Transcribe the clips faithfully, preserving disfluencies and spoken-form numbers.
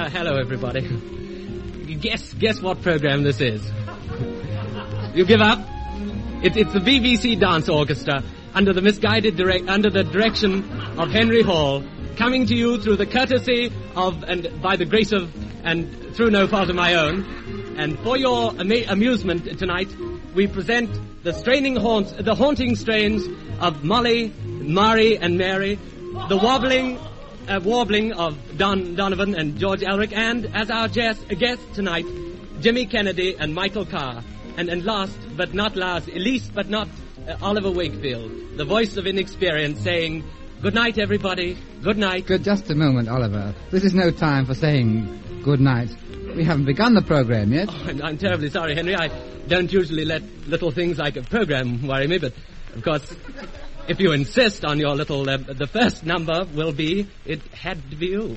hello, everybody. Guess, guess what program this is. You give up? It, it's the B B C Dance Orchestra under the misguided direct, under the direction of Henry Hall, coming to you through the courtesy of and by the grace of and through no fault of my own. And for your ama- amusement tonight, we present the straining haunts, the haunting strains of Molly, Mari, and Mary, the wobbling, uh, warbling of Don Donovan and George Elric, and as our guest, guests tonight, Jimmy Kennedy and Michael Carr. And, and last but not last, least but not uh, Oliver Wakefield, the voice of inexperience, saying, good night, everybody. Good night. Good, just a moment, Oliver. This is no time for saying good night. We haven't begun the program yet. Oh, I'm, I'm terribly sorry, Henry. I don't usually let little things like a program worry me, but, of course, if you insist on your little... Uh, the first number will be It Had to Be You.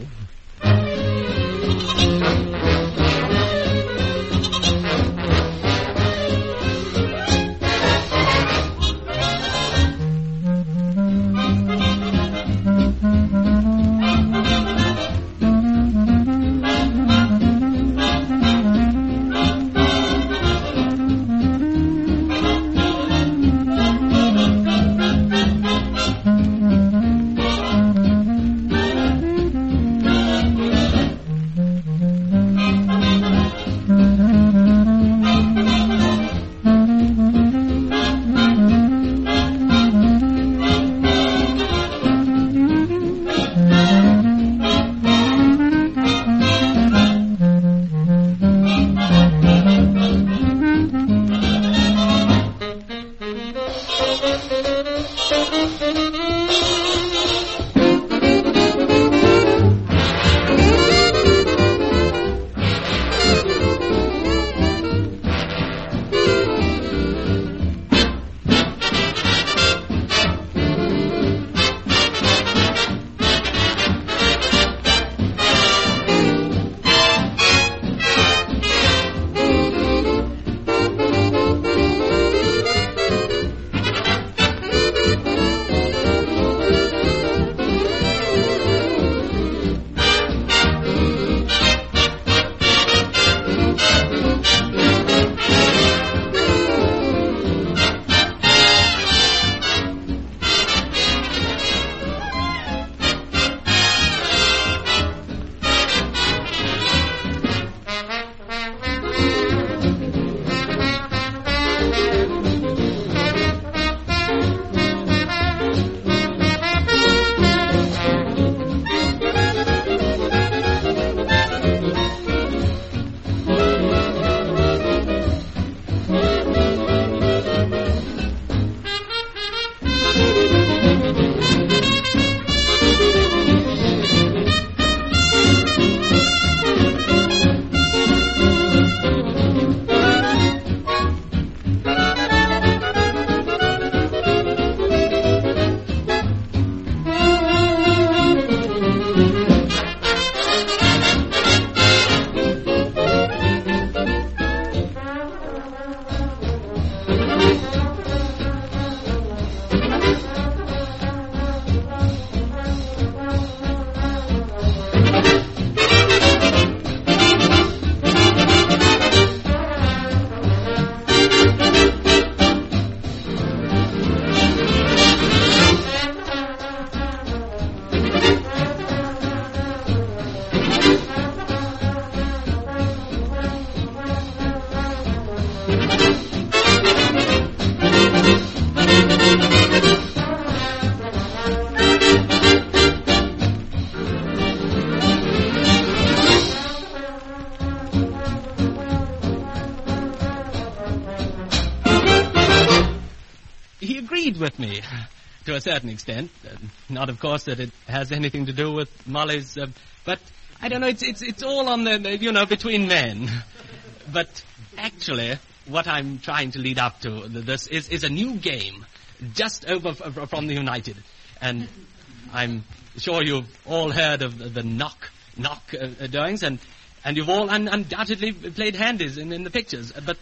With me, to a certain extent. Uh, not, of course, that it has anything to do with Molly's, uh, but I don't know. It's it's it's all on the you know between men. But actually, what I'm trying to lead up to this is is a new game, just over f- from the United, and I'm sure you've all heard of the, the knock knock uh, doings, and and you've all un- undoubtedly played handies in, in the pictures, but.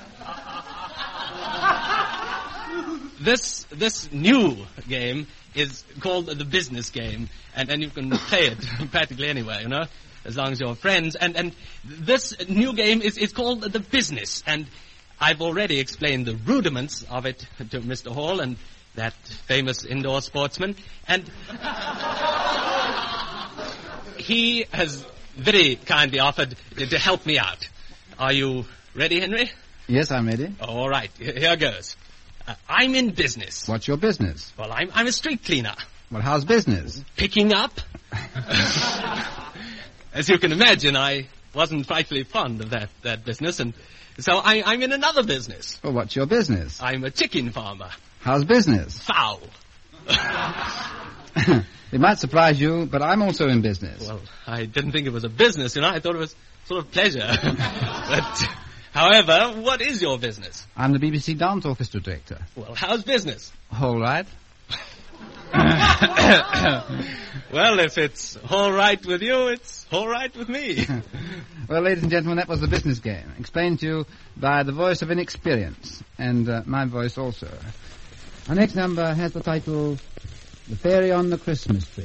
This this new game is called the business game, and, and you can play it practically anywhere, you know. as long as you're friends. And, and this new game is, is called The Business. And I've already explained the rudiments of it to Mister Hall and that famous indoor sportsman. And he has very kindly offered to help me out. Are you ready, Henry? Yes, I'm ready. All right, here goes. Uh, I'm in business. What's your business? Well, I'm, I'm a street cleaner. Well, how's business? Picking up. As you can imagine, I wasn't frightfully fond of that, that business, and so I, I'm in another business. Well, what's your business? I'm a chicken farmer. How's business? Foul. It might surprise you, but I'm also in business. Well, I didn't think it was a business, you know. I thought it was sort of pleasure. But, however, what is your business? I'm the B B C Dance Orchestra director. Well, how's business? All right. Well, if it's all right with you, it's all right with me. Well, ladies and gentlemen, that was the business game, explained to you by the voice of inexperience, and uh, my voice also. Our next number has the title, The Fairy on the Christmas Tree.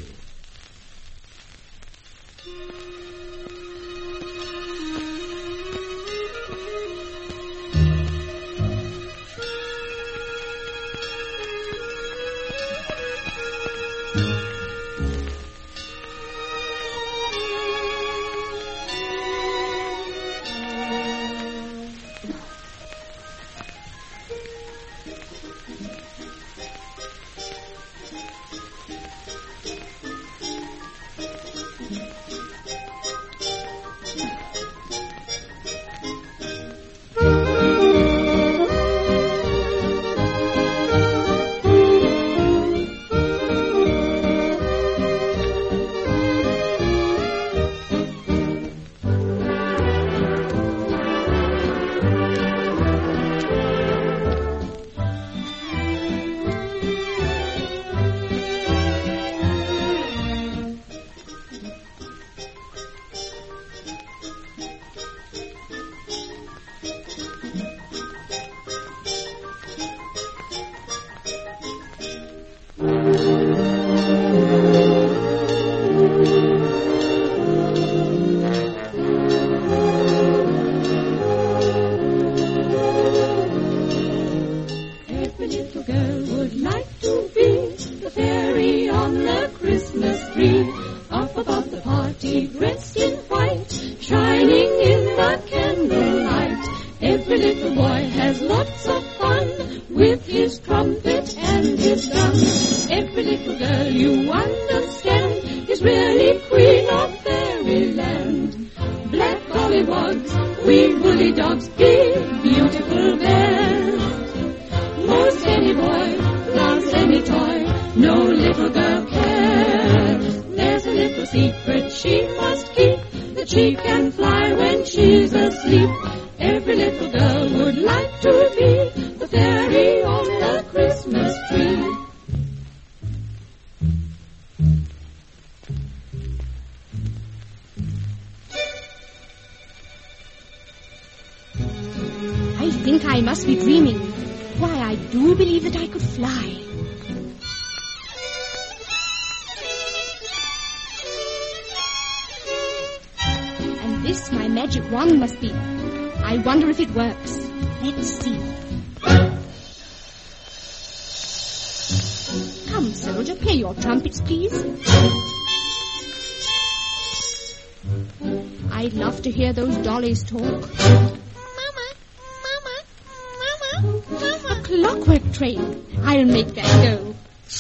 Talk. Mama, Mama, Mama, Mama. A clockwork train. I'll make that go.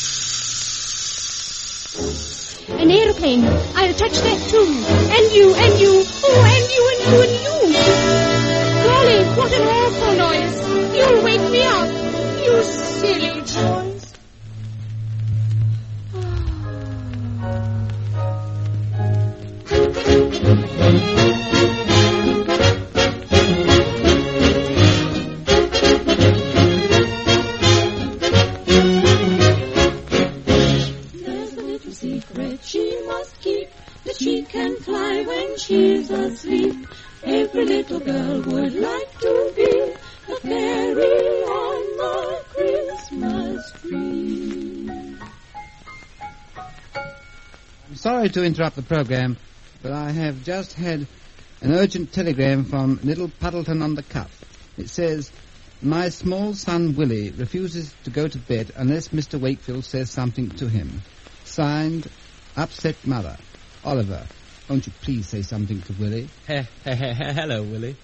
An aeroplane. I'll touch that too. And you, and you. Oh, and you, and you, and you. Golly, what an awful noise. You'll wake me up. You silly toys. To interrupt the program, but I have just had an urgent telegram from Little Puddleton on the Cuff. It says, my small son Willie refuses to go to bed unless Mister Wakefield says something to him. Signed, Upset Mother. Oliver, won't you please say something to Willie? He, he, he, he, hello, Willie.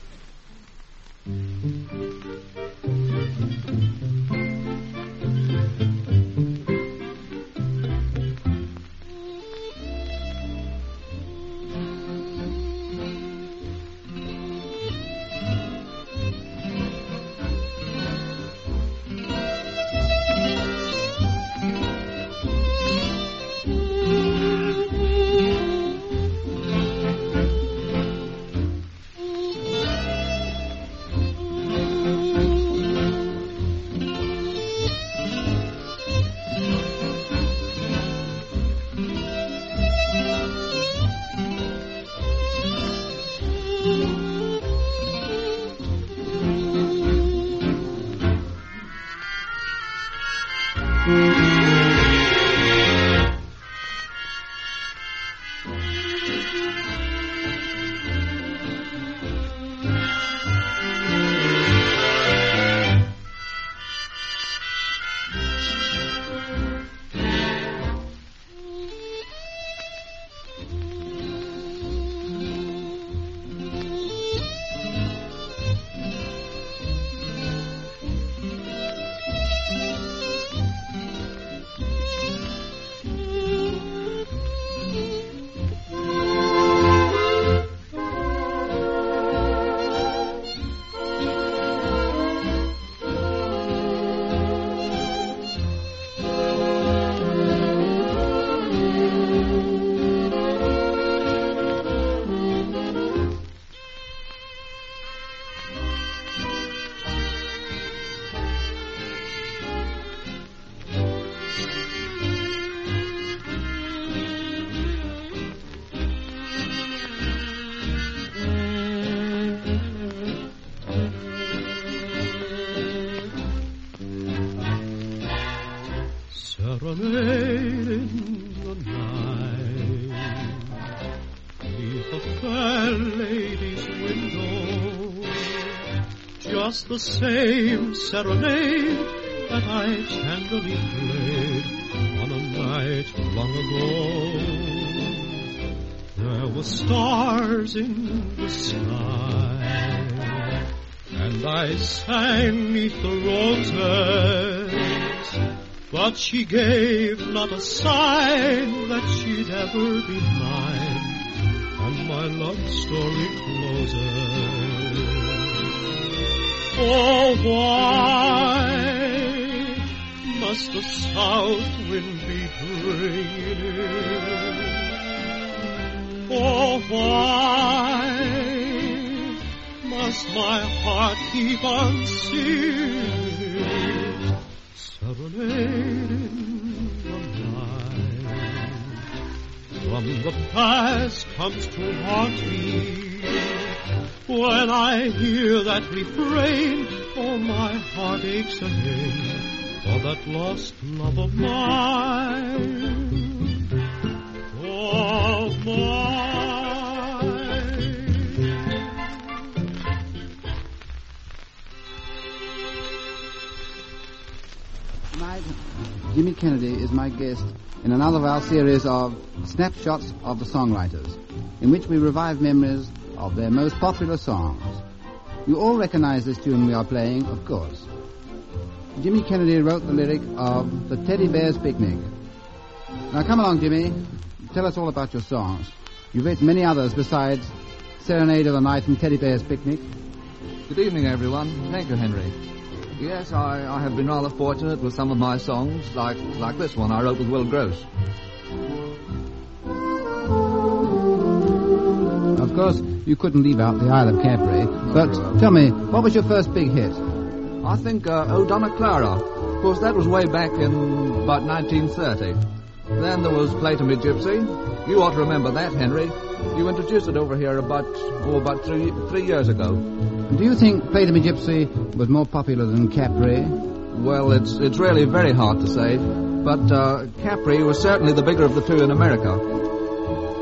Serenade in the night, beneath a fair lady's window, just the same serenade that I tenderly played on a night long ago. There were stars in the sky, and I sang 'neath the roses, but she gave not a sign that she'd ever be mine, and my love story closes. Oh, why must the south wind be bringing? Oh, why must my heart keep on singing? Serenade in the night. From the past comes to haunt me when I hear that refrain. Oh, my heart aches again for that lost love of mine. Oh, mine. Tonight, Jimmy Kennedy is my guest in another of our series of Snapshots of the Songwriters, in which we revive memories of their most popular songs. You all recognize this tune we are playing, of course. Jimmy Kennedy wrote the lyric of The Teddy Bear's Picnic. Now come along, Jimmy. Tell us all about your songs. You've written many others besides Serenade of the Night and Teddy Bear's Picnic. Good evening, everyone. Thank you, Henry. Yes, I, I have been rather fortunate with some of my songs, like like this one I wrote with Will Gross. Of course, you couldn't leave out the Isle of Capri, but tell me, what was your first big hit? I think uh, O Donna Clara. Of course, that was way back in about nineteen thirty. Then there was Play to Me Gypsy. You ought to remember that, Henry. You introduced it over here about, oh, about three, three years ago. Do you think Play to Me Gypsy was more popular than Capri? Well, it's it's really very hard to say, but uh, Capri was certainly the bigger of the two in America.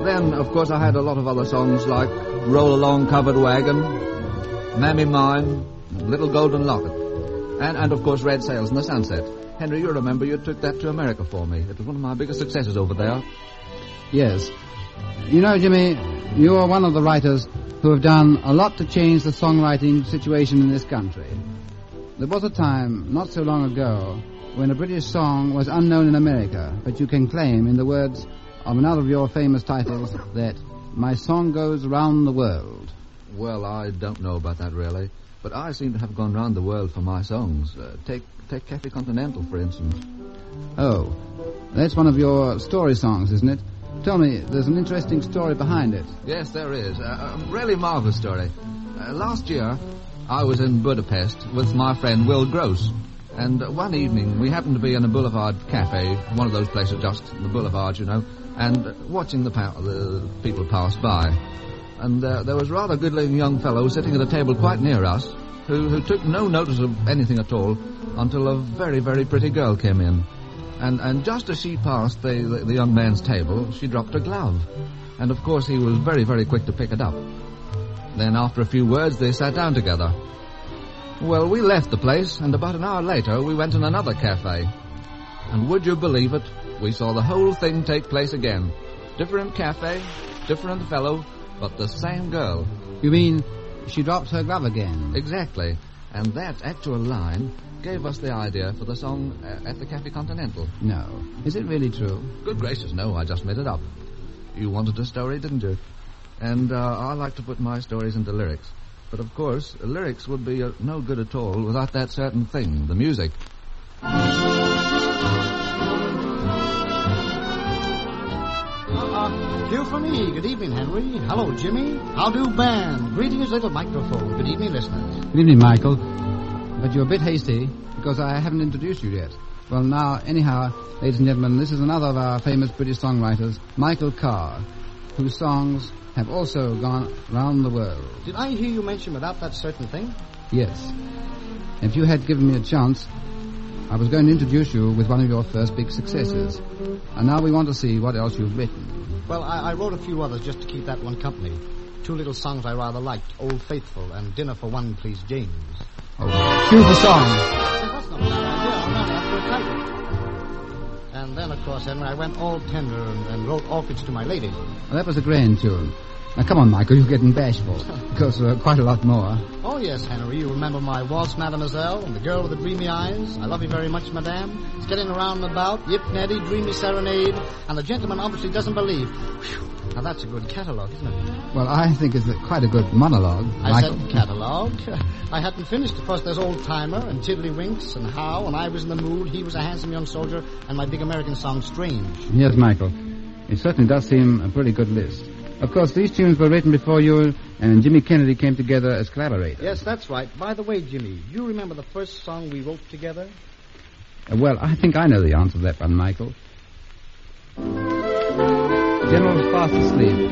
then, of course, I had a lot of other songs like Roll Along Covered Wagon, Mammy Mine, Little Golden Locket, and, and of course, Red Sails in the Sunset. Henry, you remember you took that to America for me. It was one of my biggest successes over there. Yes. You know, Jimmy, you are one of the writers who have done a lot to change the songwriting situation in this country. There was a time, not so long ago, when a British song was unknown in America, but you can claim, in the words of another of your famous titles, that my song goes round the world. Well, I don't know about that, really. But I seem to have gone round the world for my songs. Uh, take take Cafe Continental, for instance. Oh, that's one of your story songs, isn't it? Tell me, there's an interesting story behind it. Yes, there is. Uh, a really marvelous story. Uh, last year, I was in Budapest with my friend Will Gross. And uh, one evening, we happened to be in a boulevard cafe, one of those places just the boulevards, you know, and uh, watching the, pa- the people pass by. And uh, there was a rather good-looking young fellow sitting at a table quite near us who, who took no notice of anything at all until a very, very pretty girl came in. And, and just as she passed the, the, the young man's table, she dropped a glove. And, of course, he was very, very quick to pick it up. Then, after a few words, they sat down together. Well, we left the place, and about an hour later, we went in another cafe. And would you believe it, we saw the whole thing take place again. Different cafe, different fellow, but the same girl. You mean she dropped her glove again? Exactly. And that actual line gave us the idea for the song uh, at the Cafe Continental. No. Is it really true? Good gracious, no, I just made it up. You wanted a story, didn't you? And uh, I like to put my stories into lyrics. But, of course, lyrics would be uh, no good at all without that certain thing, the music. Uh, here for me. Good evening, Henry. Hello, Jimmy. How do, band? Greetings, little microphone. Good evening, listeners. Good evening, Michael. But you're a bit hasty, because I haven't introduced you yet. Well, now, anyhow, ladies and gentlemen, this is another of our famous British songwriters, Michael Carr, whose songs have also gone round the world. Did I hear you mention without that certain thing? Yes. If you had given me a chance, I was going to introduce you with one of your first big successes. And now we want to see what else you've written. Well, I, I wrote a few others just to keep that one company. Two little songs I rather liked, Old Faithful and Dinner for One, Please, James. Oh, cue the song. That's not a bad idea. I'm not after a title. And then, of course, Henry, I went all tender and, and wrote Orchids to My Lady. Well, that was a grand tune. Now, come on, Michael, you're getting bashful. Because uh, quite a lot more. Oh, yes, Henry, you remember my Waltz, Mademoiselle, and the girl with the dreamy eyes. I love you very much, madame. It's getting around and about. Yip, Nettie, Dreamy Serenade. And the gentleman obviously doesn't believe. Whew. Now, that's a good catalogue, isn't it? Well, I think it's quite a good monologue. I Michael. said catalogue. I hadn't finished. Of course, there's Old Timer and Tiddlywinks and How, and I was in the mood. He was a handsome young soldier, and my big American song, Strange. Yes, Michael. It certainly does seem a pretty good list. Of course, these tunes were written before you and Jimmy Kennedy came together as collaborators. Yes, that's right. By the way, Jimmy, you remember the first song we wrote together? Uh, well, I think I know the answer to that one, Michael. General's fast asleep.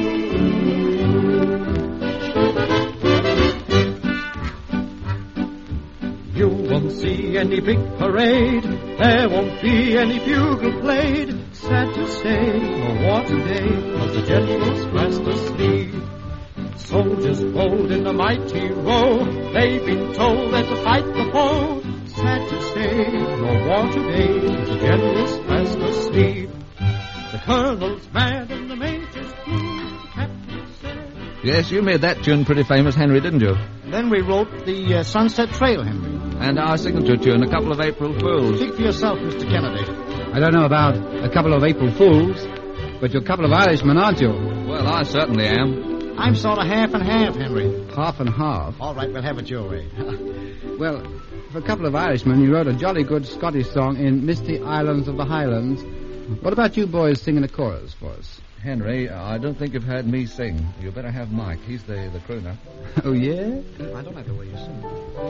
You won't see any big parade, there won't be any bugle played. Sad to say, no war today, 'cause the general's fast asleep. Soldiers bold in a mighty row, they've been told they're to fight the foe. Sad to say, no war today, 'cause the general's fast asleep. The colonel's mad and the major's blue, the captain said... Yes, you made that tune pretty famous, Henry, didn't you? Then we wrote the uh, Sunset Trail, Henry. And our signature tune, A Couple of April Fools. Speak for yourself, Mister Kennedy. I don't know about a couple of April Fools, but you're a couple of Irishmen, aren't you? Well, I certainly am. I'm sort of half and half, Henry. Half and half. All right, we'll have it your way. Well, for a couple of Irishmen, you wrote a jolly good Scottish song in Misty Islands of the Highlands. What about you boys singing a chorus for us? Henry, I don't think you've heard me sing. You better have Mike. He's the, the crooner. Oh, yeah? I don't like the way you sing.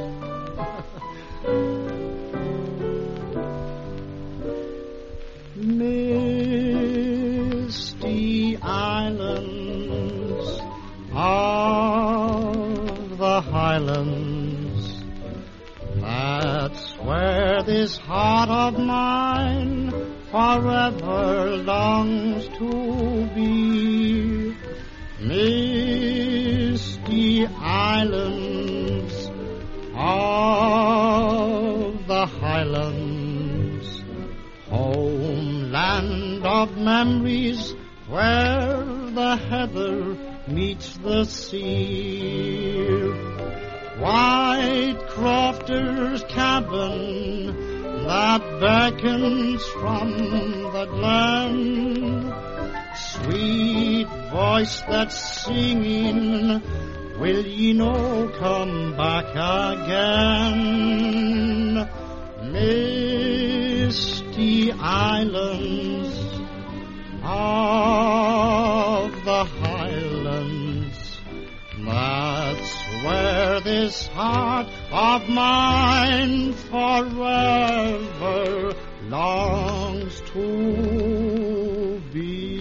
Misty islands of the Highlands, that's where this heart of mine forever longs to be. islands of the Highlands, homeland of memories where the heather meets the sea. White crofter's cabin that beckons from the glen, sweet voice that's singing, will ye no come back again? Misty islands of the Highlands, that's where this heart of mine forever longs to be.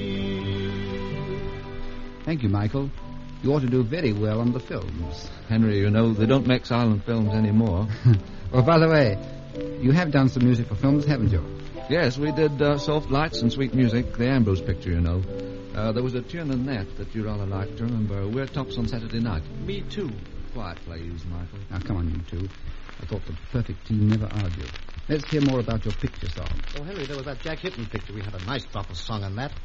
Thank you, Michael. You ought to do very well on the films. Henry, you know, they don't make silent films anymore. Well, by the way, you have done some music for films, haven't you? Yes, we did uh, Soft Lights and Sweet Music, the Ambrose picture, you know. Uh, there was a tune in that that you rather liked, do you remember? We're Tops on Saturday Night. Me too. Quiet, please, Michael. Now, come on, you two. I thought the perfect team never argued. Let's hear more about your picture song. Oh, Henry, there was that Jack Hinton picture. We had a nice proper song on that.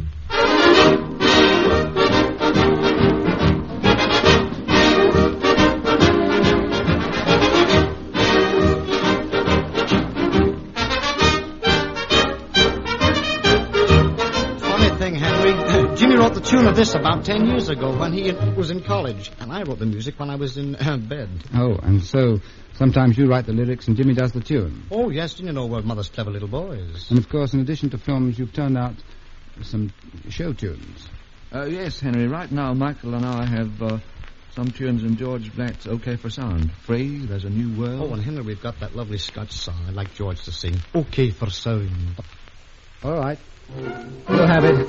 Jimmy wrote the tune of this about ten years ago when he was in college, and I wrote the music when I was in uh, bed. Oh, and so sometimes you write the lyrics and Jimmy does the tune. Oh, yes, you know, we're Mother's Clever Little Boys. And, of course, in addition to films, you've turned out some show tunes. Uh, yes, Henry, right now Michael and I have uh, some tunes in George Blatt's OK for Sound. Free, There's a New World. Oh, and Henry, we've got that lovely Scotch song I'd like George to sing. OK for Sound. All right. We'll have it.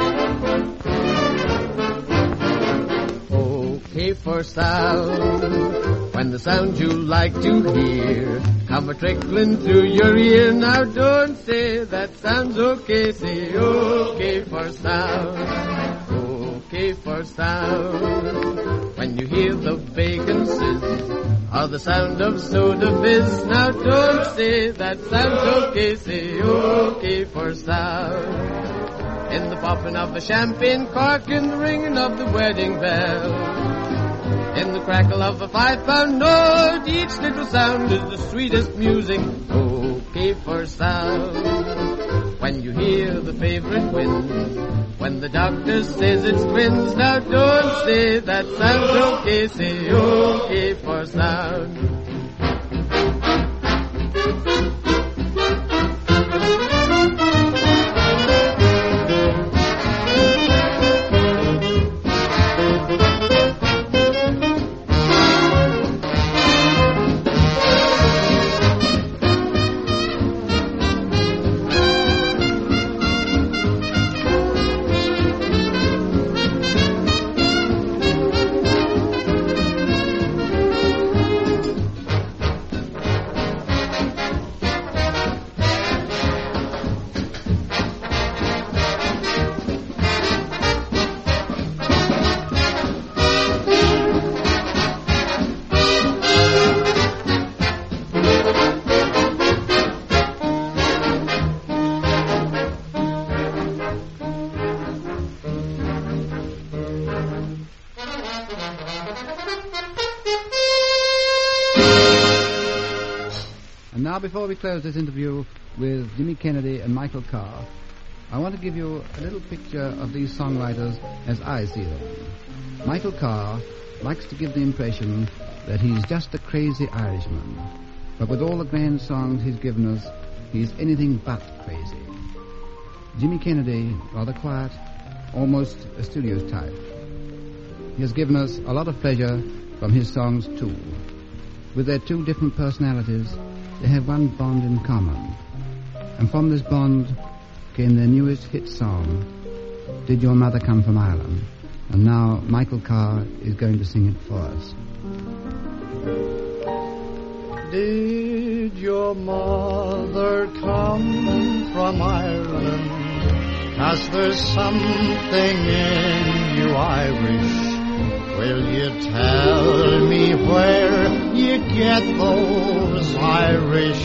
OK for sound, when the sound you like to hear come a trickling through your ear. Now don't say that sounds okay, say OK for sound. OK for sound, when you hear the bacon sizzle or the sound of soda fizz. Now don't say that sounds okay, say OK for sound. In the popping of the champagne cork, in the ringing of the wedding bell, in the crackle of a five-pound note, each little sound is the sweetest music. OK for sound, when you hear the favorite wind, when the doctor says it's twins. Now don't say that sounds okay, say OK for sound. Now, before we close this interview with Jimmy Kennedy and Michael Carr, I want to give you a little picture of these songwriters as I see them. Michael Carr likes to give the impression that he's just a crazy Irishman, but with all the grand songs he's given us, he's anything but crazy. Jimmy Kennedy, rather quiet, almost a studio type. He has given us a lot of pleasure from his songs, too. With their two different personalities, they have one bond in common. And from this bond came their newest hit song, Did Your Mother Come From Ireland? And now Michael Carr is going to sing it for us. Did your mother come from Ireland? 'Cause there's something in you Irish Will you tell me where you get those Irish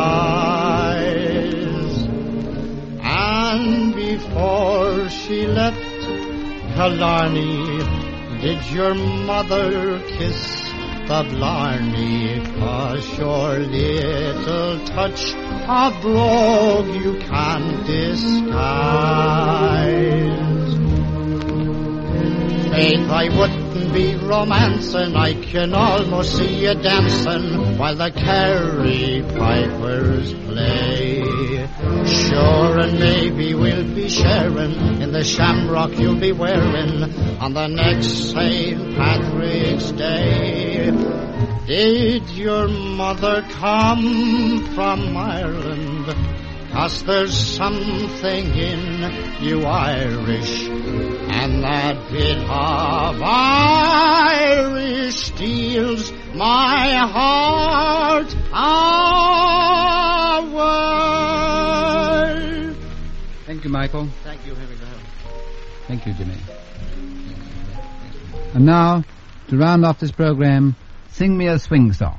eyes? And before she left Killarney, did your mother kiss the Blarney? 'Cause your little touch of brogue you can't disguise. Faith, I wouldn't be romancing, I can almost see you dancing while the Kerry pipers play. Sure, and maybe we'll be sharing in the shamrock you'll be wearing on the next Saint Patrick's Day. Did your mother come from Ireland? 'Cause there's something in you Irish, and that bit of Irish steals my heart away. Thank you, Michael. Thank you, Henry. Thank you, Jimmy. And now, to round off this program, sing me a swing song.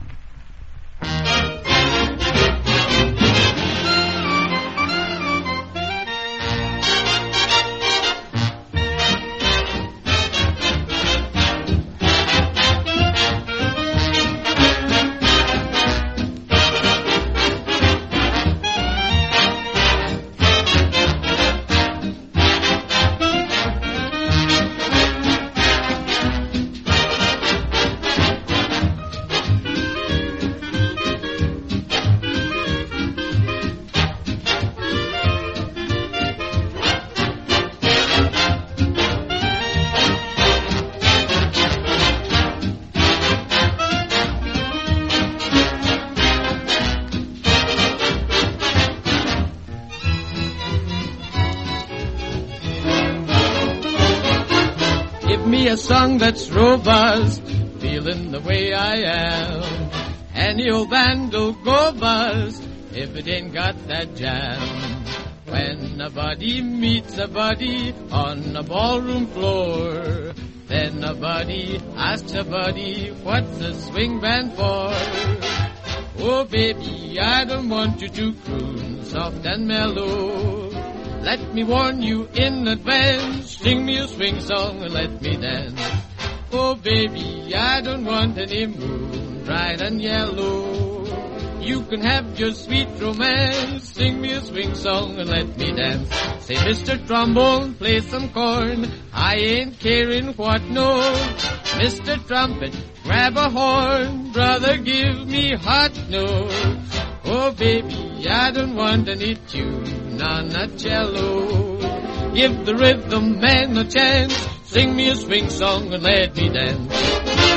A song that's robust, feeling the way I am. Any old band'll go bust if it ain't got that jam. When a buddy meets a buddy on a ballroom floor, then a buddy asks a buddy, what's a swing band for? Oh baby, I don't want you to croon soft and mellow. Let me warn you in advance, sing me a swing song and let me dance. Oh baby, I don't want any moon bright and yellow. You can have your sweet romance, sing me a swing song and let me dance. Say, Mister Trombone, play some corn, I ain't caring what note. Mister Trumpet, grab a horn, brother, give me hot notes. Oh baby, I don't want any tune on a cello. Give the rhythm man a chance, sing me a swing song and let me dance.